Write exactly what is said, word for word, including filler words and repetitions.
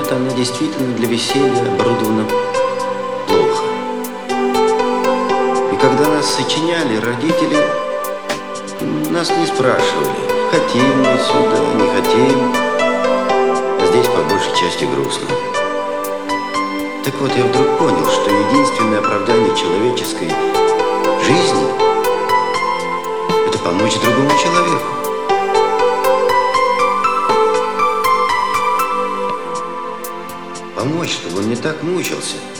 вот она действительно для веселья оборудована плохо. И когда нас сочиняли, родители нас не спрашивали, хотим мы сюда, не хотим. А здесь по большей части грустно. Так вот, я вдруг понял, что единственное оправдание человеческой жизни – это помочь другому человеку. Помочь, чтобы он не так мучился.